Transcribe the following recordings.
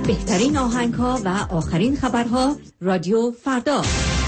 بهترین آهنگ‌ها و آخرین خبرها رادیو فردا.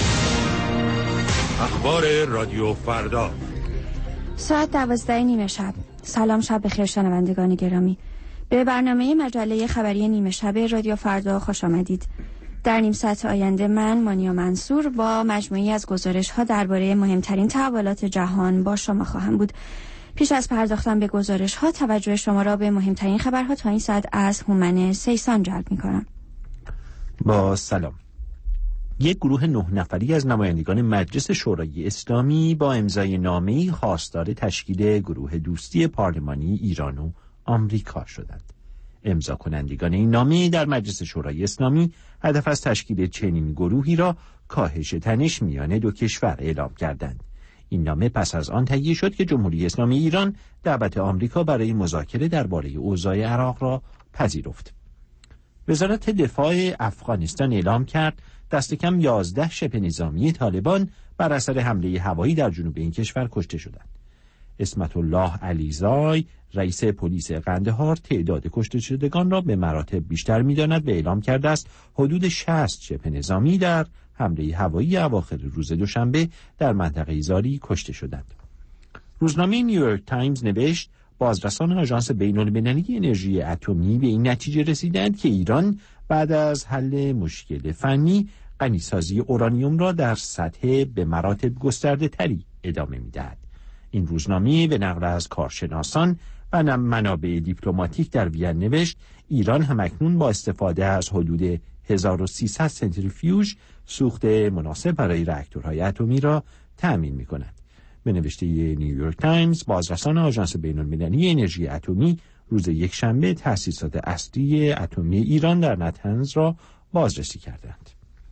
اخبار رادیو فردا ساعت 12:30 شب. سلام، شب بخیر شنوندگان گرامی. به برنامه مجله خبری نیمه شب رادیو فردا خوش آمدید. در نیم ساعت آینده من مانیا منصور با مجموعی از گزارش‌ها درباره مهمترین تحولات جهان با شما خواهم بود. پیش از پرداختن به گزارش‌ها توجه شما را به مهمترین خبرها تا این ساعت از هومن سیسان جلب می‌کنم. با سلام. یک گروه 9 نفری از نمایندگان مجلس شورای اسلامی با امضای نامه‌ای خواستار تشکیل گروه دوستی پارلمانی ایران و آمریکا شدند. امضا کنندگان این نامه در مجلس شورای اسلامی هدف از تشکیل چنین گروهی را کاهش تنش میان دو کشور اعلام کردند. این نامه پس از آن تهیه شد که جمهوری اسلامی ایران دعوت آمریکا برای مذاکره درباره اوضاع عراق را پذیرفت. وزارت دفاع افغانستان اعلام کرد دست کم 11 شبه نظامی طالبان بر اثر حمله هوایی در جنوب این کشور کشته شدند. اسمت الله علیزای رئیس پلیس قندهار تعداد کشته شدگان را به مراتب بیشتر می‌داند و اعلام کرده است حدود 60 شبه نظامی در حمله هوایی اواخر روز دوشنبه در منطقه زاری کشته شدند. روزنامه نیویورک تایمز نوشت بازرسان آژانس بین‌المللی انرژی اتمی به این نتیجه رسیدند که ایران بعد از حل مشکل فنی غنیسازی اورانیوم را در سطح به مراتب گسترده تری ادامه می‌دهد. این روزنامه به نقل از کارشناسان و منابع دیپلماتیک در وین نوشت ایران همکنون با استفاده از حدود 1300 سنتریفیوژ سوخت مناسب برای راکتورهای اتمی را تأمین می‌کند. به نوشته نیویورک تایمز بازرسان آژانس بین‌المللی انرژی اتمی روز یکشنبه تأسیسات اصلی اتمی ایران در نتنز را بازرسی کردند.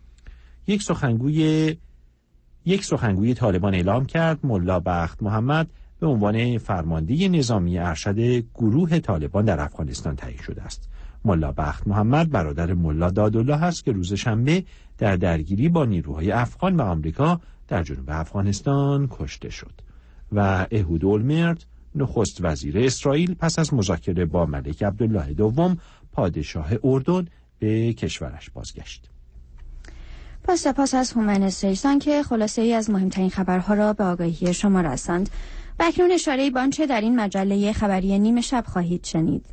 یک سخنگوی طالبان اعلام کرد ملا بخت محمد به عنوان فرمانده نظامی ارشد گروه طالبان در افغانستان تعیین شده است. ملا بخت محمد برادر ملا دادالله است که روز شنبه در درگیری با نیروهای افغان و آمریکا در جنوب افغانستان کشته شد. و اهود اولمرت نخست وزیر اسرائیل پس از مذاکره با ملک عبدالله دوم پادشاه اردن به کشورش بازگشت. با سپاس از هومن سیسان که خلاصه ای از مهمترین خبرها را به آگاهی شما رساند. و اکنون اشاره‌ای به آنچه در این مجله خبری نیمه شب خواهید شنید.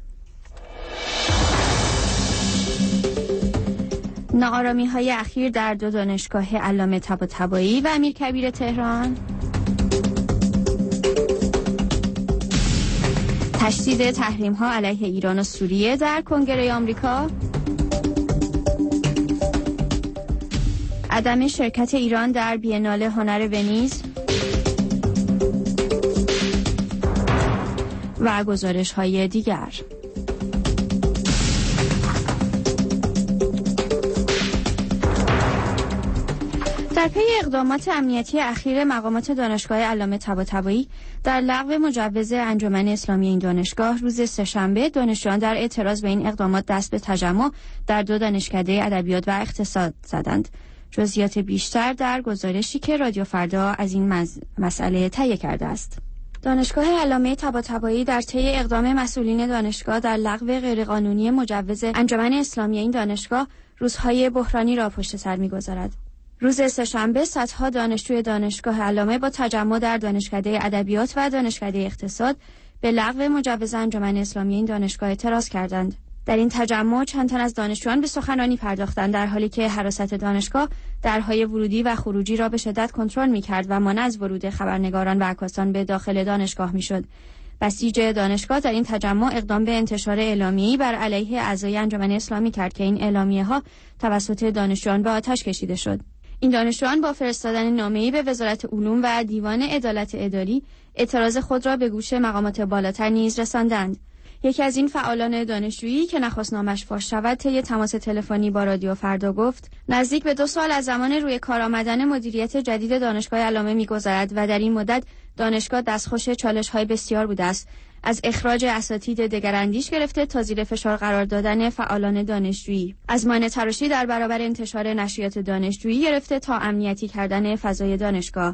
ناآرامی‌های اخیر در دو دانشگاه علامه طباطبایی و امیرکبیر تهران، تشدید تحریم‌ها علیه ایران و سوریه در کنگره آمریکا، عدم شرکت ایران در بی‌انال هنر ونیز و گزارش‌های دیگر. در پی اقدامات امنیتی اخیر مقامات دانشگاه علامه طباطبایی در لغو مجوز انجمن اسلامی این دانشگاه روز سه‌شنبه دانشجویان در اعتراض به این اقدامات دست به تجمع در دو دانشکده ادبیات و اقتصاد زدند. جزئیات بیشتر در گزارشی که رادیو فردا از این مسئله تهیه کرده است. دانشگاه علامه طباطبایی در طی اقدام مسئولین دانشگاه در لغو غیرقانونی مجوز انجمن اسلامی این دانشگاه روزهای بحرانی را پشت سر می‌گذارد. روز سه‌شنبه صدها دانشجوی دانشگاه علامه با تجمع در دانشکده ادبیات و دانشکده اقتصاد به لغو مجوز انجمن اسلامی این دانشگاه اعتراض کردند. در این تجمع چند تن از دانشجویان به سخنرانی پرداختند در حالی که حراست دانشگاه درهای ورودی و خروجی را به شدت کنترل می‌کرد و مانع از ورود خبرنگاران و عکاسان به داخل دانشگاه می‌شد. بسیج دانشگاه در این تجمع اقدام به انتشار اعلامیه‌ای بر علیه اعضای انجمن اسلامی کرد که این اعلامیه‌ها توسط دانشجویان به آتش کشیده شد. این دانشجویان با فرستادن نامه‌ای به وزارت علوم و دیوان عدالت اداری اعتراض خود را به گوش مقامات بالاتر نیز رساندند. یکی از این فعالان دانشجویی که نخواست نامش فاش شود طی تماس تلفنی با رادیو فردا گفت نزدیک به 2 سال از زمان روی کار آمدن مدیریت جدید دانشگاه علامه می‌گذرد و در این مدت دانشگاه دستخوش چالش‌های بسیار بوده است، از اخراج اساتید دگراندیش گرفته تا زیر فشار قرار دادن فعالان دانشجویی، از مانع تراشی در برابر انتشار نشریات دانشجویی گرفته تا امنیتی کردن فضای دانشگاه.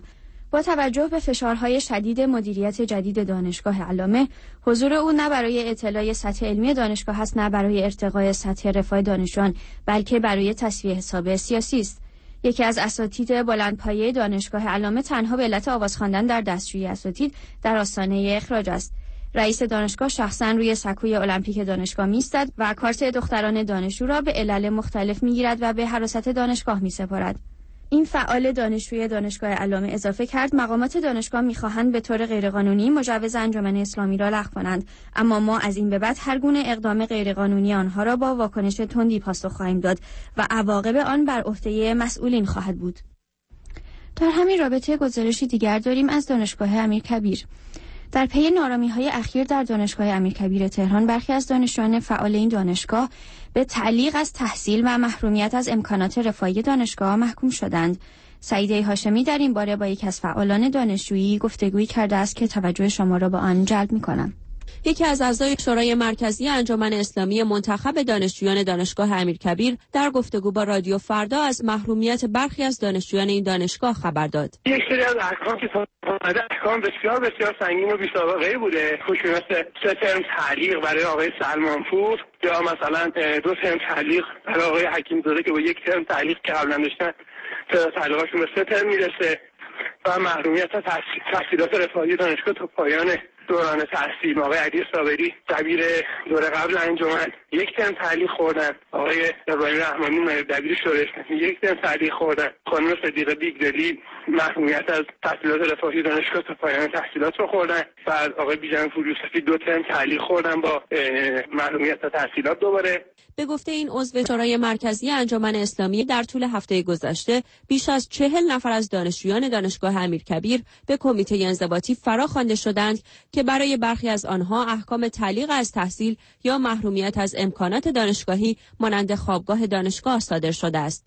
با توجه به فشارهای شدید مدیریت جدید دانشگاه علامه، حضور او نه برای اطلاع سطح علمی دانشگاه است، نه برای ارتقای سطح رفاه دانشجویان، بلکه برای تسویه حساب سیاسی است. یکی از اساتید بلندپایه دانشگاه علامه تنها به علت آواز خواندن در دستشویی اساتید در آستانه اخراج است. رئیس دانشگاه شخصا روی سکوی المپیک دانشگاه می‌ایستد و کارت دختران دانشجو را به علل مختلف می‌گیرد و به حراست دانشگاه می‌سپارد. این فعال دانشجوی دانشگاه علامه اضافه کرد مقامات دانشگاه می‌خواهند به طور غیرقانونی مجوز انجمن اسلامی را لغو کنند، اما ما از این به بعد هر گونه اقدام غیرقانونی آنها را با واکنش تندی پاسخ خواهیم داد و عواقب آن بر عهده مسئولین خواهد بود. در همین رابطه گزارشی دیگر داریم از دانشگاه امیرکبیر. در پی نارامی‌های اخیر در دانشگاه امیرکبیر تهران، برخی از دانشجویان فعال این دانشگاه به تعلیق از تحصیل و محرومیت از امکانات رفاهی دانشگاه محکوم شدند. سعیده هاشمی در این باره با یکی از فعالان دانشجویی گفتگویی کرده است که توجه شما را به آن جلب می‌کنم. یکی از اعضای شورای مرکزی انجمن اسلامی منتخب دانشجویان دانشگاه امیرکبیر در گفتگو با رادیو فردا از محرومیت برخی از دانشجویان این دانشگاه خبر داد. یک سری از احکام که احکام بسیار بسیار سنگین و بی‌سابقه‌ای بوده، مثل 3 ترم تعلیق برای آقای سلمانپور یا مثلا 2 ترم تعلیق برای آقای حکیم‌زاده که با 1 ترم تعلیق که قبلا داشتن تعلیقاشون به 3 ترم میرسه و محرومیت از تحصیلات رفاهی دانشگاه تا پایان دوران تحصیل. آقای علی صابری دبیر دوره قبل انجمن 1 ترم تعلیق خوردن، آقای ابراهیم رحمانی دبیر شورش 1 ترم تعلیق خوردن، خانم صدیقه بیگدلی محرومیت از تحصیلات رفاهی دانشگاه تا پایان تحصیلات رو خوردن. بعد آقای بیژن‌پور یوسفی 2 ترم تعلیق خوردن با محرومیت از تحصیلات دوباره. به گفته این عضو شورای مرکزی انجمن اسلامی، در طول هفته گذشته بیش از 40 نفر از دانشجویان دانشگاه امیرکبیر به کمیته انضباطی فراخوانده شدند که برای برخی از آنها احکام تعلیق از تحصیل یا محرومیت از امکانات دانشگاهی مانند خوابگاه دانشگاه صادر شده است.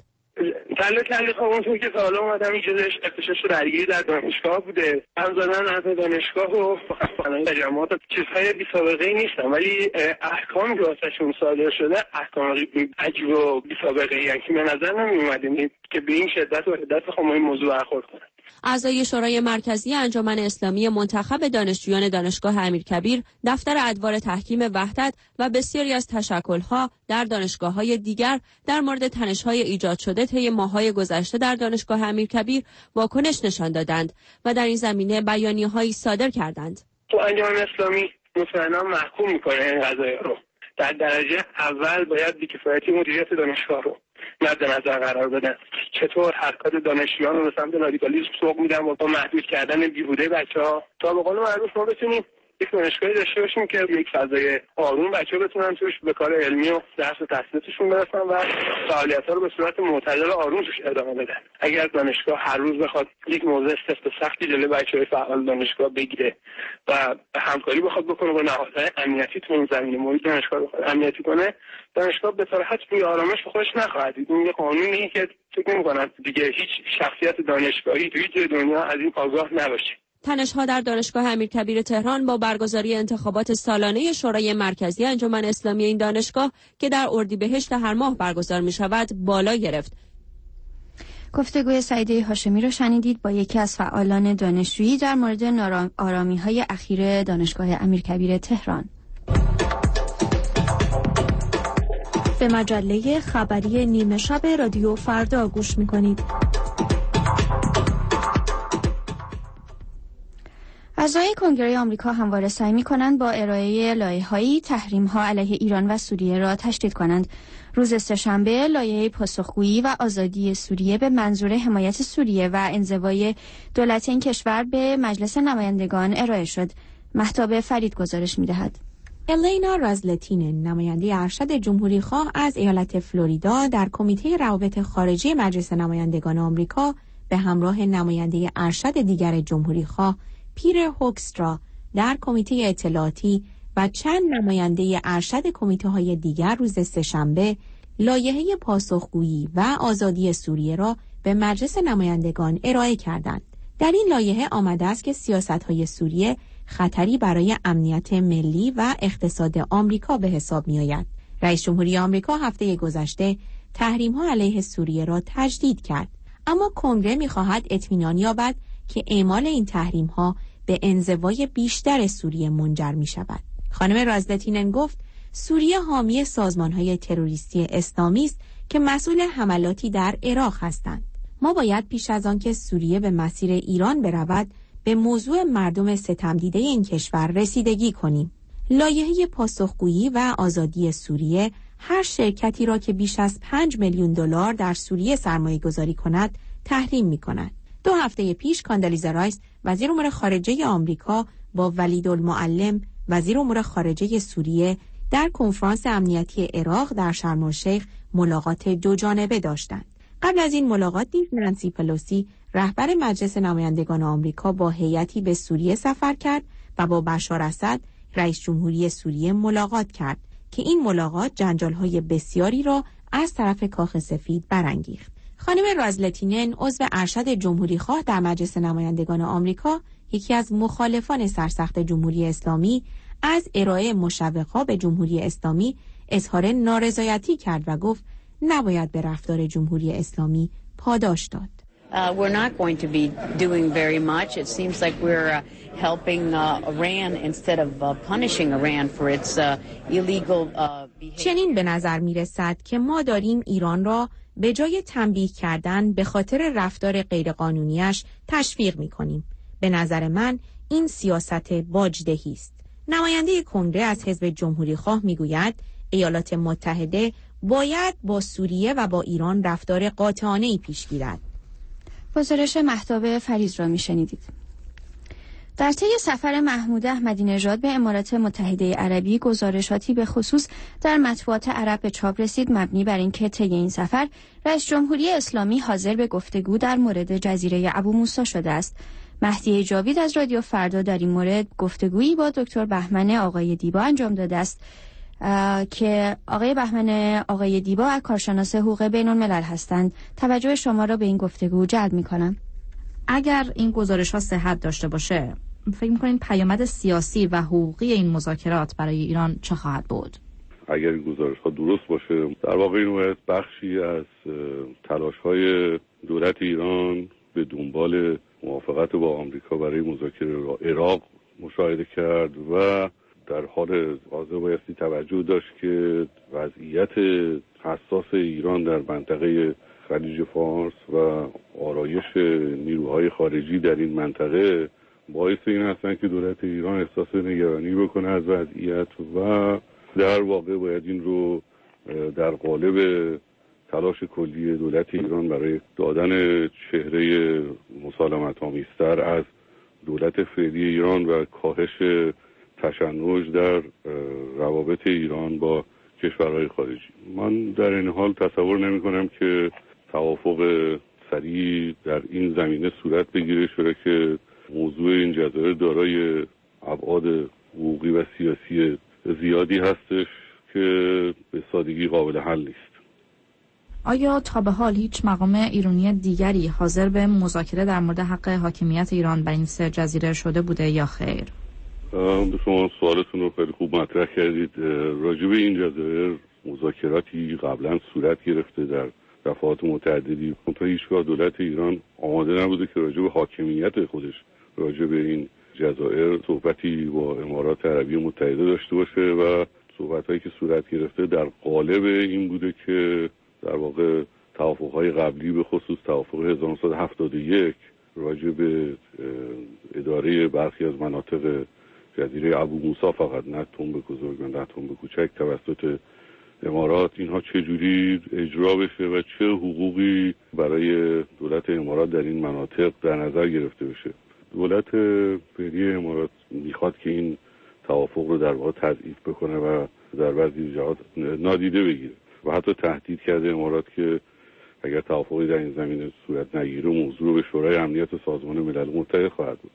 تعلیق اونطور که تا حالا اومدم ایجادش اختشاش درگیری در دانشگاه بوده. هم زدن از دانشگاه و فقط تجمعات چیزهای بی سابقه ای نیستن، ولی احکام که واسهشون صادر شده احکام عجیب و بی سابقه ای که به نظر نمی اومده که به این شدت و حدت بخوام این موضوع برخورد کنن. اعضای شورای مرکزی انجمن اسلامی منتخب دانشجویان دانشگاه امیرکبیر دفتر ادوار تحکیم وحدت و بسیاری از تشکل‌ها در دانشگاه‌های دیگر در مورد تنش‌های ایجاد شده طی ماه‌های گذشته در دانشگاه امیرکبیر واکنش نشان دادند و در این زمینه بیانیه‌هایی صادر کردند. تو انجمن اسلامی مطمئنا محکوم می‌کنه این قضایا رو. در درجه اول باید بی‌کفایتی مدیریت دانشگاه رو مد نظر قرار بدن. چطور حرکات دانشجویان رو به سمت رادیکالیسم سوق میدن و با محدود کردن بیهوده بچه‌ها تا به قول معروف ما بتونیم یک دانشگاهی داشته باشیم که یک فضای آروم بچه‌ها بتونن توش به کار علمی و درس و تحصیلاتشون برسن و فعالیت‌ها رو به صورت معتدل و آروم توش ادامه بدن. اگر دانشگاه هر روز بخواد یک موضوع سفت و سختی جلوی بچه‌های فعال دانشگاه بگیره و همکاری بخواد بکنه با نهادهای امنیتی تو این زمینه، محیط دانشگاه بخواد امنیتی کنه، دانشگاه به صراحت روی آرامش خودش نخواهد دید. این یه قانونیه که فکر نمی‌کنم دیگه هیچ شخصیت دانشگاهی توی جای دنیا از این آگاه نباشه. تنش‌ها در دانشگاه امیرکبیر تهران با برگزاری انتخابات سالانه شورای مرکزی انجمن اسلامی این دانشگاه که در اردیبهشت هر ماه برگزار می‌شود بالا گرفت. گفتگوی سعیده هاشمی را شنیدید با یکی از فعالان دانشجویی در مورد ناآرامی‌های اخیر دانشگاه امیرکبیر تهران. به مجله خبری نیمه شب رادیو فردا گوش می‌کنید. اعضای کنگره آمریکا همواره سعی می‌کنند با ارائه لایحه‌های تحریم‌ها علیه ایران و سوریه را تشدید کنند. روز سه‌شنبه لایحه پاسخگویی و آزادی سوریه به منظور حمایت سوریه و انزوای دولت این کشور به مجلس نمایندگان ارائه شد. مهتاب فرید گزارش می‌دهد. الینا رازلتین، نماینده ارشد جمهوری‌خواه از ایالت فلوریدا در کمیته روابط خارجی مجلس نمایندگان آمریکا به همراه نماینده ارشد دیگر جمهوری‌خواه پیر هوکسترا در کمیته اطلاعاتی و چند نماینده ارشد کمیته‌های دیگر روز سه‌شنبه لایحه پاسخگویی و آزادی سوریه را به مجلس نمایندگان ارائه کردند. در این لایحه آمده است که سیاست‌های سوریه خطری برای امنیت ملی و اقتصاد آمریکا به حساب می‌آید. رئیس جمهوری آمریکا هفته گذشته تحریم‌ها علیه سوریه را تجدید کرد، اما کنگره می‌خواهد اطمینان یابد که اعمال این تحریم‌ها به انزوای بیشتر سوریه منجر می‌شود. خانم رازلتینن گفت سوریه حامی سازمان‌های تروریستی اسلامی است که مسئول حملاتی در عراق هستند. ما باید پیش از آن که سوریه به مسیر ایران برود به موضوع مردم ستمدیده این کشور رسیدگی کنیم. لایحه پاسخگویی و آزادی سوریه هر شرکتی را که بیش از 5 میلیون دلار در سوریه سرمایه‌گذاری کند تحریم می‌کند. 2 هفته پیش کاندالیزا رایس وزیر امور خارجه آمریکا با ولیدالمعلم وزیر امور خارجه سوریه در کنفرانس امنیتی عراق در شرم الشیخ ملاقات دوجانبه داشتند. قبل از این ملاقات نیز نانسی پلوسی رهبر مجلس نمایندگان آمریکا با هیئتی به سوریه سفر کرد و با بشار اسد رئیس جمهوری سوریه ملاقات کرد که این ملاقات جنجال‌های بسیاری را از طرف کاخ سفید برانگیخت. خانم رازلتینن عضو ارشد جمهوریخواه در مجلس نمایندگان آمریکا، یکی از مخالفان سرسخت جمهوری اسلامی، از ارائه مشوق‌ها به جمهوری اسلامی اظهار نارضایتی کرد و گفت نباید به رفتار جمهوری اسلامی پاداش داد. We're not going to be doing very much. It seems like we're helping Iran instead of punishing Iran for its illegal behavior. چنین به نظر می‌رسد که ما داریم ایران را به جای تنبیه کردن به خاطر رفتار غیرقانونیش تشویق می‌کنیم. به نظر من این سیاست باجدهی است. نماینده کنگره از حزب جمهوریخواه می‌گوید ایالات متحده باید با سوریه و با ایران رفتار قاطعانه‌ای پیش گیرد. گزارش مهتاب فریض را میشنیدید. در طی سفر محمود احمدی نژاد به امارات متحده عربی گزارشاتی به خصوص در مطبوعات عرب به چاپ رسید مبنی بر اینکه طی این سفر رئیس جمهوری اسلامی حاضر به گفتگو در مورد جزیره ابو موسی شده است. مهدی جاوید از رادیو فردا در این مورد گفتگویی با دکتر بهمن آقای دیبا انجام داده است که آقای بهمن آقای دیبا کارشناس حقوق بین‌الملل هستند. توجه شما را به این گفتگو جلب می‌کنم. اگر این گزارش‌ها صحت داشته باشه، فکر می‌کنید پیامد سیاسی و حقوقی این مذاکرات برای ایران چه خواهد بود؟ اگر این گزارش‌ها درست باشه، در واقع این بخشی از تلاش‌های دولت ایران به دنبال موافقت با آمریکا برای مذاکره عراق مشاهده کرد و در حال حاضر بایستی توجه داشت که وضعیت حساس ایران در منطقه خلیج فارس و آرایش نیروهای خارجی در این منطقه باعث این هستن که دولت ایران احساس نگرانی بکنه از وضعیت و در واقع باید این رو در قالب تلاش کلی دولت ایران برای دادن چهره مسالمت‌آمیزتر از دولت فعلی ایران و کاهش تشنج در روابط ایران با کشورهای خارجی. من در این حال تصور نمی کنم که توافق سریع در این زمینه صورت بگیره، چرا که موضوع این جزایر دارای ابعاد حقوقی و سیاسی زیادی هستش که به سادگی قابل حل نیست. آیا تا به حال هیچ مقام ایرانی دیگری حاضر به مذاکره در مورد حق حاکمیت ایران بر این 3 جزیره شده بوده یا خیر؟ شما سوالتون رو خیلی خوب مطرح کردید. راجع به این جزایر مذاکراتی قبلا صورت گرفته در دفعات متعددی، تا هیچگاه دولت ایران آماده نبوده که راجع به حاکمیت خودش راجع به این جزایر صحبتی با امارات عربی متحده داشته باشه و صحبت‌هایی که صورت گرفته در قالب این بوده که در واقع توافق‌های قبلی به خصوص توافق 1971 راجع به اداره برخی از مناطق جزیره ابو موسی فقط، نه تنب بزرگ و نه تنب کوچک، توسط امارات اینها چجوری اجرا بشه و چه حقوقی برای دولت امارات در این مناطق در نظر گرفته بشه. دولت فعلی امارات میخواد که این توافق رو در واقع تضعیف بکنه و در بعضی جهات نادیده بگیره و حتی تهدید کرده امارات که اگر توافقی در این زمینه صورت نگیره موضوع رو به شورای امنیت سازمان ملل متحد خواهد بود.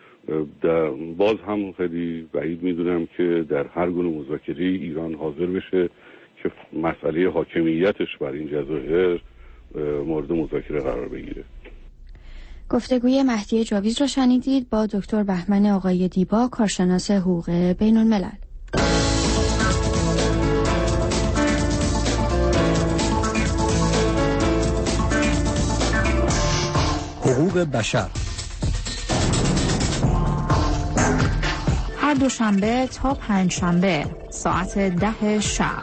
باز هم خیلی بعید میدونم که در هر گونه مذاکره ایران حاضر بشه که مسئله حاکمیتش بر این جزایر مورد مذاکره قرار بگیره. گفتگوی مهدی جاوید را شنیدید با دکتر بهمن آقای دیبا، کارشناس حقوق بین الملل. حقوق بشر، هر دوشنبه تا پنجشنبه ساعت 10 شب.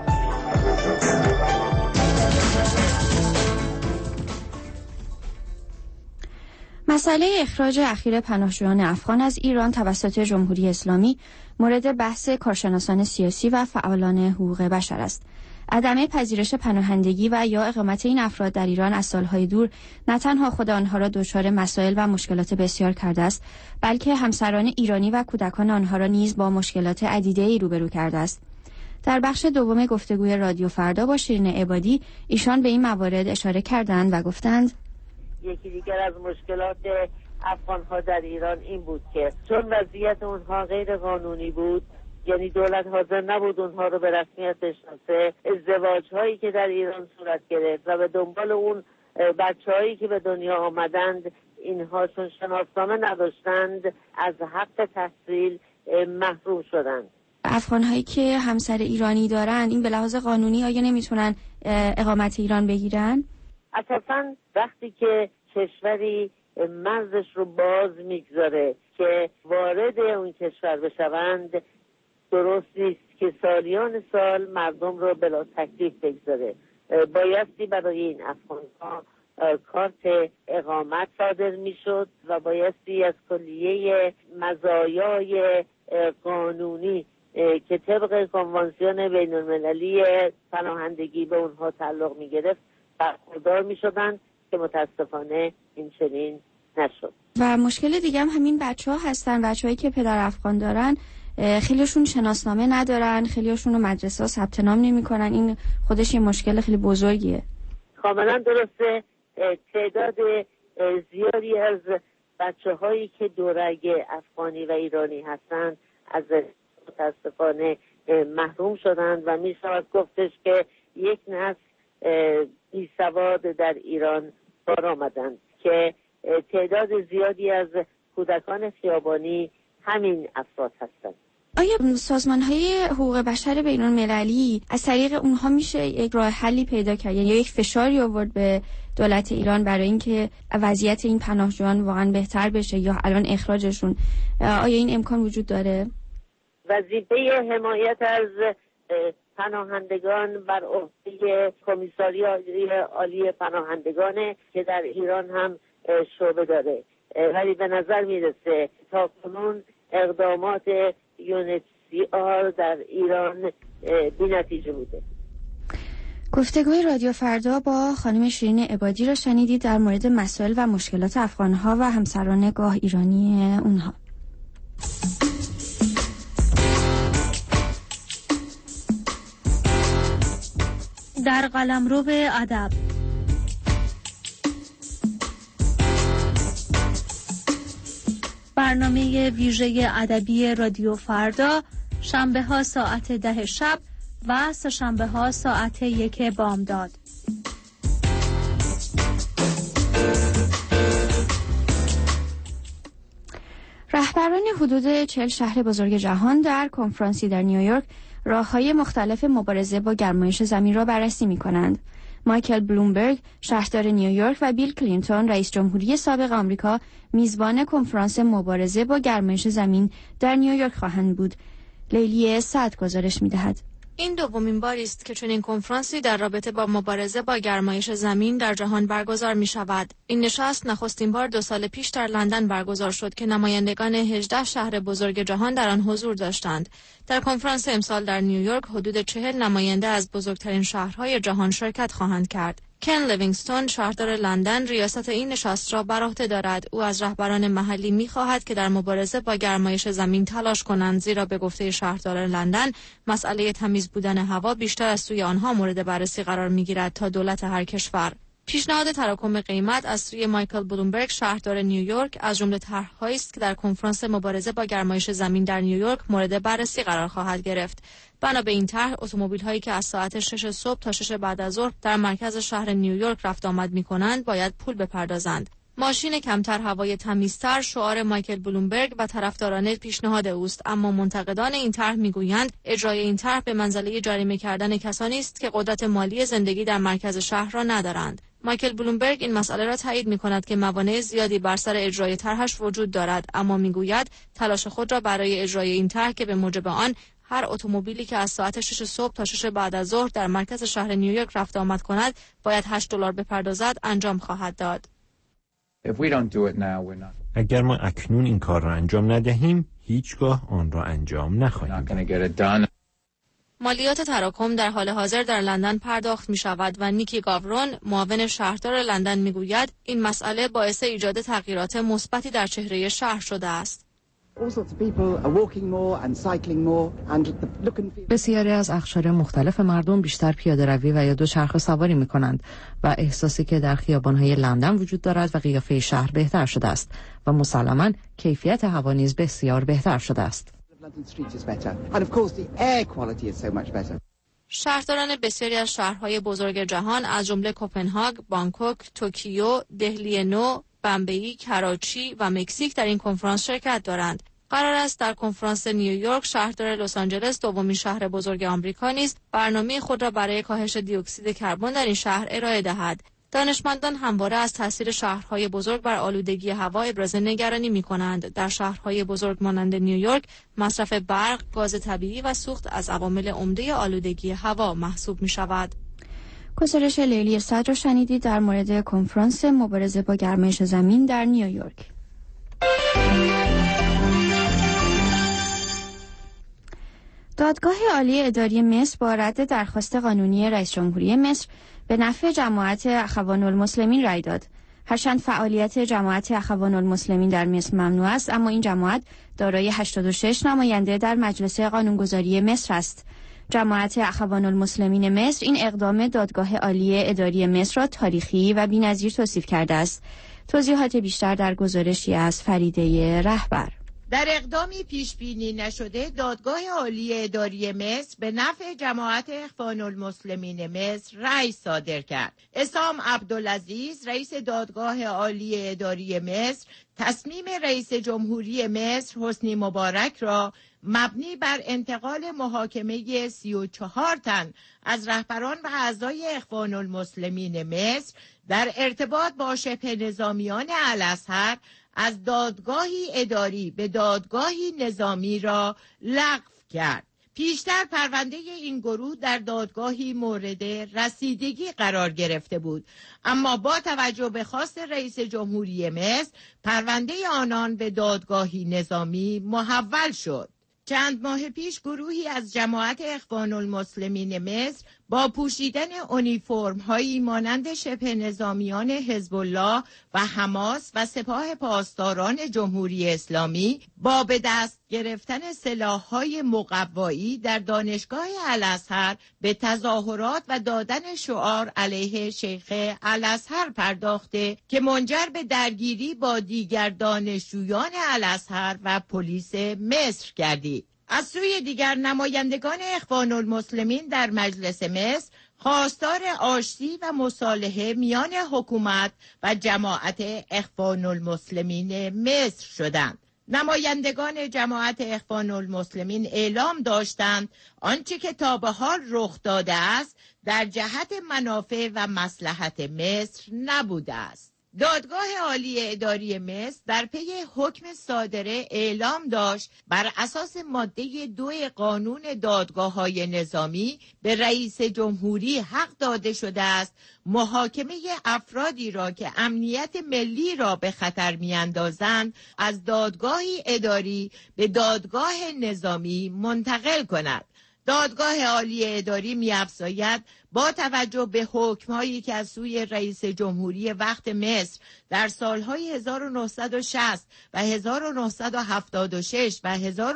مسئله اخراج اخیر پناهجویان افغان از ایران توسط جمهوری اسلامی مورد بحث کارشناسان سیاسی و فعالان حقوق بشر است. عدم پذیرش پناهندگی و یا اقامت این افراد در ایران از سالهای دور نه تنها خود آنها را دچار مسائل و مشکلات بسیار کرده است، بلکه همسران ایرانی و کودکان آنها را نیز با مشکلات عدیده‌ای روبرو کرده است. در بخش دوم گفتگوی رادیو فردا با شیرین عبادی ایشان به این موارد اشاره کردند و گفتند یکی دیگر از مشکلات افغان‌ها در ایران این بود که چون وضعیت اونها غیر قانونی بود، یعنی دولت حاضر نبود اونها رو به رسمیت بشناسه، ازدواج‌هایی که در ایران صورت گرفت و به دنبال اون بچه‌هایی که به دنیا آمدند، اینها چون شناسنامه نداشتند از حق تحصیل محروم شدند. افغان‌هایی که همسر ایرانی دارند این به لحاظ قانونی آیا نمیتونن اقامت ایران بگیرن؟ اساساً وقتی که کشوری مرزش رو باز میگذاره که وارد اون کشور بشوند، درست نیست که سالیان سال مردم رو بلا تکلیف بگذاره. بایستی برای این افغان‌ها کارت اقامت صادر میشد و بایستی از کلیه مزایای قانونی که طبق کنوانسیون بین المللی پناهندگی به اونها تعلق میگرفت برخوردار میشدند که متاسفانه این چنین نشد. و مشکل دیگه هم همین بچه‌ها هستن، بچه‌هایی که پدر افغان دارن خیلیشون شناسنامه ندارن، خیلیشون رو مدرسه ثبت نام نمی‌کنن. این خودش یه مشکل خیلی بزرگیه. کاملا درسته. تعداد زیادی از بچه‌هایی که دورگ افغانی و ایرانی هستند از متاسفانه محروم شدند و می‌شود گفتش که یک نسل بی سواد در ایران بار آمدند که تعداد زیادی از کودکان خیابانی همین افراد هستند. آیا سازمان‌های حقوق بشر بین‌المللی از طریق اونها میشه یک راه حلی پیدا کرد یا یک فشاری آورد به دولت ایران برای اینکه وضعیت این پناهجویان واقعا بهتر بشه یا الان اخراجشون، آیا این امکان وجود داره؟ وظیفه حمایت از پناهندگان بر عهده کمیساریات عالی پناهندگانه که در ایران هم شعبه داره، ولی به نظر میرسه تا کنون اقدامات UNHCR در ایران بی‌نتیجه بوده. گفتگوی رادیو فردا با خانم شیرین عبادی را شنیدید در مورد مسائل و مشکلات افغان‌ها و همسران گاه ایرانی اونها. در قلمرو ادب برنامه ویژه ادبی رادیو فردا شنبه ها ساعت 10 شب و سه‌شنبه ها ساعت 1 بامداد. رهبران حدود 40 شهر بزرگ جهان در کنفرانسی در نیویورک راه‌های مختلف مبارزه با گرمایش زمین را بررسی می‌کنند. مایکل بلومبرگ شهردار نیویورک و بیل کلینتون رئیس جمهوری سابق آمریکا میزبان کنفرانس مبارزه با گرمایش زمین در نیویورک خواهند بود. لیلی سعد گزارش می‌دهد. این دومین باری است که چنین کنفرانسی در رابطه با مبارزه با گرمایش زمین در جهان برگزار می شود. این نشست نخستین بار 2 سال پیش در لندن برگزار شد که نمایندگان 18 شهر بزرگ جهان در آن حضور داشتند. در کنفرانس امسال در نیویورک حدود 40 نماینده از بزرگترین شهرهای جهان شرکت خواهند کرد. کن لیوینگستون شهردار لندن ریاست این نشست را بر عهده دارد. او از رهبران محلی می‌خواهد که در مبارزه با گرمایش زمین تلاش کنند، زیرا به گفته شهردار لندن مسئله تمیز بودن هوا بیشتر از سوی آنها مورد بررسی قرار می‌گیرد تا دولت هر کشور. پیشنهاد تراکم قیمت از سوی مایکل بلومبرگ شهردار نیویورک از جمله طرح‌هایی است که در کنفرانس مبارزه با گرمایش زمین در نیویورک مورد بررسی قرار خواهد گرفت. بنا به این طرح اتومبیل‌هایی که از ساعت 6 صبح تا 6 بعد از ظهر در مرکز شهر نیویورک رفت آمد می‌کنند باید پول بپردازند. ماشین کمتر هوای تمیزتر شعار مایکل بلومبرگ و طرفداران پیشنهاد اوست، اما منتقدان این طرح میگویند اجرای این طرح به منزله جریمه کردن کسانی است که قدرت مالی زندگی در مرکز شهر را ندارند. مایکل بلومبرگ این مسئله را تایید می‌کند که موانع زیادی بر سر اجرای طرحش وجود دارد، اما می‌گوید تلاش خود را برای اجرای این طرح که به موجب آن هر اتومبیلی که از ساعت 6 صبح تا 6 بعد از ظهر در مرکز شهر نیویورک رفت آمد کند باید $8 بپردازد انجام خواهد داد. اگر ما اکنون این کار را انجام ندهیم، هیچگاه آن را انجام نخواهیم داد. مالیات تراکم در حال حاضر در لندن پرداخت می شود و نیکی گاورون، معاون شهردار لندن میگوید این مسئله باعث ایجاد تغییرات مثبتی در چهره شهر شده است. بسیاری از اقشار مختلف مردم بیشتر پیاده روی و یا دوچرخه سواری می کنند و احساسی که در خیابان‌های لندن وجود دارد و قیافه شهر بهتر شده است و مسلماً کیفیت هوا نیز بسیار بهتر شده است. شهرداران بسیاری از شهرهای بزرگ جهان از جمله کوپنهاگ، بانکوک، توکیو، دهلی نو، بمبئی، کراچی و مکزیک در این کنفرانس شرکت دارند. قرار است در کنفرانس نیویورک شهردار لس آنجلس، دومین شهر بزرگ آمریکا نیز برنامه خود را برای کاهش دی اکسید کربن در این شهر ارائه دهد. دانشمندان همواره از تاثیر شهرهای بزرگ بر آلودگی هوا ابراز نگرانی می‌کنند. در شهرهای بزرگ مانند نیویورک، مصرف برق، گاز طبیعی و سوخت از عوامل عمده آلودگی هوا محسوب می‌شود. گزارش لیلی صدر را شنیدید در مورد کنفرانس مبارزه با گرمایش زمین در نیویورک. دادگاه عالی اداری مصر با رد درخواست قانونی رئیس جمهوری مصر به نفع جماعت اخوان المسلمین رأی داد. هرچند فعالیت جماعت اخوان المسلمین در مصر ممنوع است، اما این جماعت دارای 86 نماینده در مجلس قانونگذاری مصر است. جماعت اخوان المسلمین مصر این اقدام دادگاه عالی اداری مصر را تاریخی و بی‌نظیر توصیف کرده است. توضیحات بیشتر در گزارشی از فریده رهبر. در اقدامی پیش بینی نشده، دادگاه عالی اداری مصر به نفع جماعت اخوان المسلمین مصر رأی صادر کرد. اسام عبدالعزیز، رئیس دادگاه عالی اداری مصر، تصمیم رئیس جمهوری مصر حسنی مبارک را مبنی بر انتقال محاکمه 34 تن از رهبران و اعضای اخوان المسلمین مصر در ارتباط با شبه نظامیان الازهر از دادگاهی اداری به دادگاهی نظامی را لغو کرد. پیشتر پرونده این گروه در دادگاهی مورد رسیدگی قرار گرفته بود، اما با توجه به خواست رئیس جمهوری مصر پرونده آنان به دادگاهی نظامی محول شد. چند ماه پیش گروهی از جماعت اخوان المسلمین مصر با پوشیدن اونیفرم هایی مانند شبه نظامیان حزب الله و حماس و سپاه پاسداران جمهوری اسلامی با به دست گرفتن سلاح‌های مقوایی در دانشگاه الازهر به تظاهرات و دادن شعار علیه شیخ الازهر پرداخته که منجر به درگیری با دیگر دانشجویان الازهر و پلیس مصر گردید. از سوی دیگر نمایندگان اخوان المسلمین در مجلس مصر خواستار آشتی و مصالحه میان حکومت و جماعت اخوان المسلمین مصر شدند. نمایندگان جماعت اخوان المسلمین اعلام داشتند آنچه که تا به حال رخ داده است در جهت منافع و مصلحت مصر نبوده است. دادگاه عالی اداری مصر در پی حکم صادره اعلام داشت بر اساس ماده 2 قانون دادگاه‌های نظامی به رئیس جمهوری حق داده شده است محاکمه افرادی را که امنیت ملی را به خطر می‌اندازند از دادگاهی اداری به دادگاه نظامی منتقل کند. دادگاه عالی اداری می‌افزاید با توجه به حکم‌هایی که از سوی رئیس جمهوری وقت مصر در سالهای 1960 و 1976 و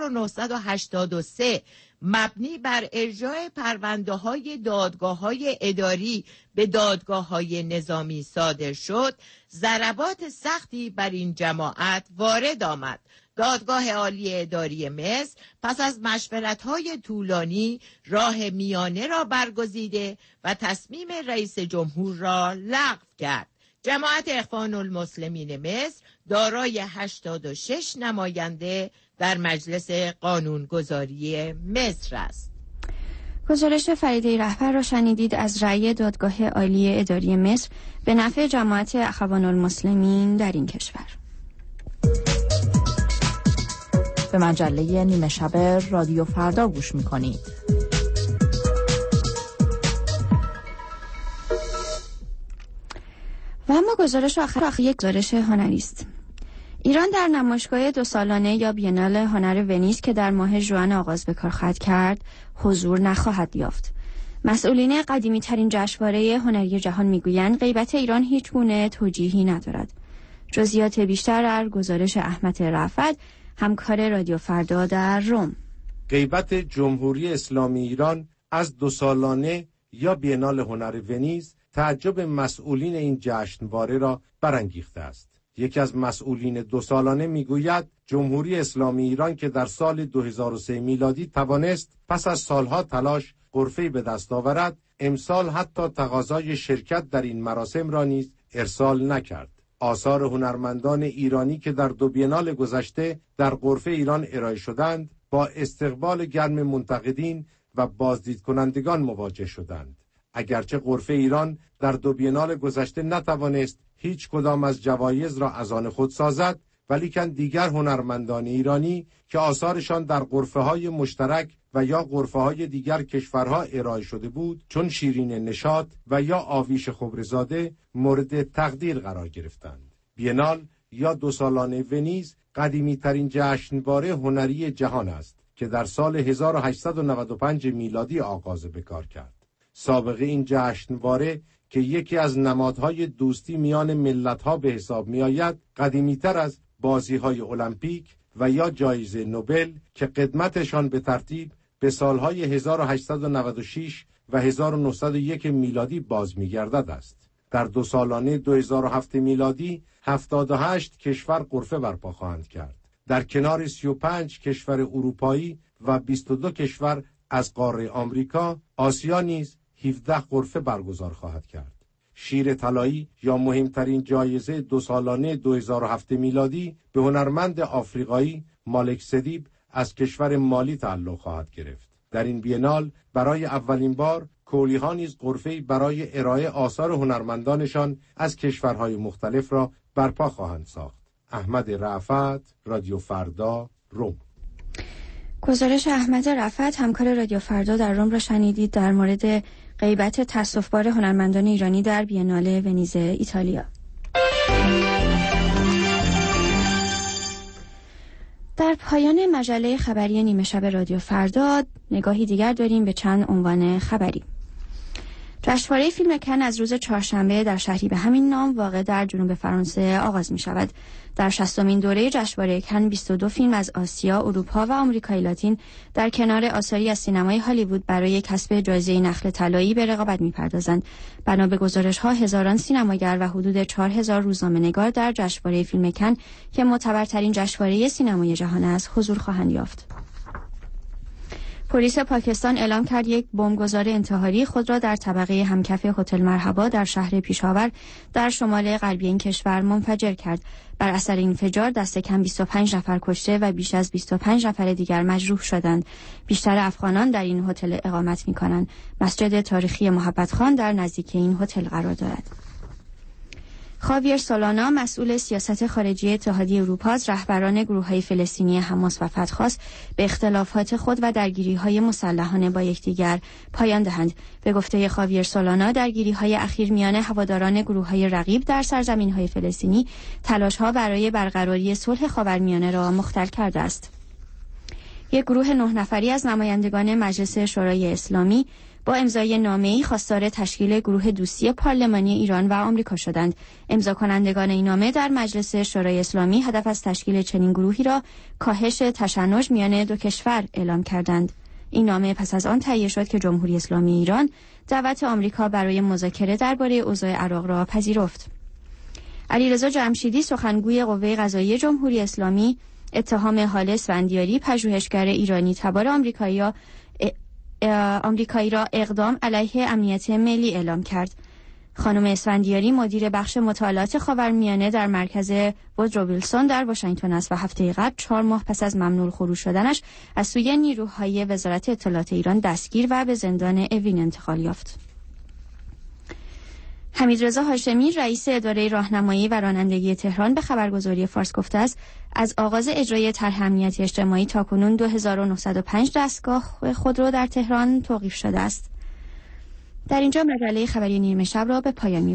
1983 مبنی بر ارجاع پرونده‌های دادگاه‌های اداری به دادگاه‌های نظامی صادر شد، ضربات سختی بر این جماعت وارد آمد. دادگاه عالی اداری مصر پس از مشورت‌های طولانی راه میانه را برگزیده و تصمیم رئیس جمهور را لغو کرد. جماعت اخوان المسلمین مصر دارای 86 نماینده در مجلس قانونگذاری مصر است. گزارش فریده رهبر را شنیدید از رأی دادگاه عالی اداری مصر به نفع جماعت اخوان المسلمین در این کشور. به مجله نیمه شب رادیو فردا گوش می‌کنید. و اما گزارش آخر یک گزارش هنری است. ایران در نمایشگاه 2 سالانه یا بینال هنر ونیز که در ماه ژوئن آغاز به کار خواهد کرد، حضور نخواهد یافت. مسئولین قدیمی ترین جشنواره هنری جهان میگویند غیبت ایران هیچ گونه توجیهی ندارد. جزئیات بیشتر در گزارش احمد رفعت، همکار رادیو فردا در روم. غیبت جمهوری اسلامی ایران از 2 سالانه یا بینال هنر ونیز تعجب مسئولین این جشنواره را برانگیخته است. یکی از مسئولین 2 سالانه میگوید جمهوری اسلامی ایران که در سال 2003 میلادی توانست پس از سالها تلاش غرفه‌ای به دست آورد، امسال حتی تقاضای شرکت در این مراسم را نیز ارسال نکرد. آثار هنرمندان ایرانی که در 2 بینال گذشته در غرفه ایران ارائه شدند، با استقبال گرم منتقدین و بازدید کنندگان مواجه شدند. اگرچه غرفه ایران در 2 بینال گذشته نتوانست هیچ کدام از جوایز را از آن خود سازد، ولیکن دیگر هنرمندان ایرانی که آثارشان در غرفه‌های مشترک و یا غرفه‌های دیگر کشورها ارائه شده بود، چون شیرین نشاط و یا آویش خبرزاده، مورد تقدیر قرار گرفتند. بینال یا 2 سالانه ونیز قدیمی‌ترین جشنواره هنری جهان است که در سال 1895 میلادی آغاز به کار کرد. سابقه این جشنواره که یکی از نمادهای دوستی میان ملت‌ها به حساب می‌آید، قدیمی‌تر از بازی‌های المپیک و یا جایزه نوبل که قدمتشان به ترتیب به سالهای 1896 و 1901 میلادی باز می‌گردد است. در 2 سالانه 2007 میلادی 78 کشور غرفه برپا خواهند کرد. در کنار 35 کشور اروپایی و 22 کشور از قاره آمریکا، آسیا نیز 17 غرفه برگزار خواهد کرد. شیر طلایی یا مهمترین جایزه 2 سالانه 2007 میلادی به هنرمند آفریقایی مالک سدیب از کشور مالی تعلق خواهد گرفت. در این بینال برای اولین بار کولی‌ها نیز غرفه‌ای برای ارائه آثار هنرمندانشان از کشورهای مختلف را برپا خواهند ساخت. احمد رفعت، رادیو فردا، روم. گزارش احمد رفعت، همکار رادیو فردا در روم را شنیدید در مورد غیبت تأسف‌بار هنرمندان ایرانی در بینال ونیز ایتالیا. در پایان مجله خبری نیمه شب رادیو فردا نگاهی دیگر داریم به چند عنوان خبری. جشنواره فیلم کن از روز چهارشنبه در شهری به همین نام واقع در جنوب فرانسه آغاز می شود. در 60مین دوره جشنواره کن 22 فیلم از آسیا، اروپا و آمریکای لاتین در کنار آثاری از سینمای هالیوود برای کسب جایزه نخل طلایی به رقابت می‌پردازند. بنا به گزارش‌ها هزاران سینماگر و حدود 4000 روزنامه‌نگار در جشنواره فیلم کن که معتبرترین جشنواره سینمای جهان است حضور خواهند یافت. پلیس پاکستان اعلام کرد یک بمبگذار انتحاری خود را در طبقه همکف هتل مرحبا در شهر پیشاور در شمال غربی این کشور منفجر کرد. بر اثر این انفجار دست کم 25 نفر کشته و بیش از 25 نفر دیگر مجروح شدند. بیشتر افغانان در این هتل اقامت می‌کنند. مسجد تاریخی محبت خان در نزدیکی این هتل قرار دارد. خاویر سولانا، مسئول سیاست خارجی اتحادیه اروپا، از رهبران گروه‌های فلسطینی حماس و فتح خواست به اختلافات خود و درگیری‌های مسلحانه با یکدیگر پایان دهند. به گفته خاویر سولانا، درگیری‌های اخیر میان هواداران گروه‌های رقیب در سرزمین‌های فلسطینی تلاش‌ها برای برقراری صلح خاورمیانه را مختل کرده است. یک گروه 9 نفری از نمایندگان مجلس شورای اسلامی با امضای نامه‌ای خواستار تشکیل گروه دوستی پارلمانی ایران و آمریکا شدند. امضا کنندگان این نامه در مجلس شورای اسلامی هدف از تشکیل چنین گروهی را کاهش تشنج میان دو کشور اعلام کردند. این نامه پس از آن تهیه شد که جمهوری اسلامی ایران دعوت آمریکا برای مذاکره درباره اوضاع عراق را پذیرفت. علیرضا جمشیدی، سخنگوی قوه قضاییه جمهوری اسلامی، اتهام حال اسفندیاری، پژوهشگر ایرانی تبار آمریکایی را اقدام علیه امنیت ملی اعلام کرد. خانم اسفندیاری مدیر بخش مطالعات خاورمیانه در مرکز وودرو ویلسون در واشنگتن است و هفته قبل 4 ماه پس از ممنوع الخروج شدنش از سوی نیروهای وزارت اطلاعات ایران دستگیر و به زندان اوین انتقال یافت. حمیدرضا هاشمی رئیس اداره راهنمایی و رانندگی تهران به خبرگزاری فارس گفته است از آغاز اجرای طرح امنیتی اجتماعی تاکنون 2905 دستگاه خودرو در تهران توقیف شده است. در اینجا مجله خبری نیمه شب را به پایان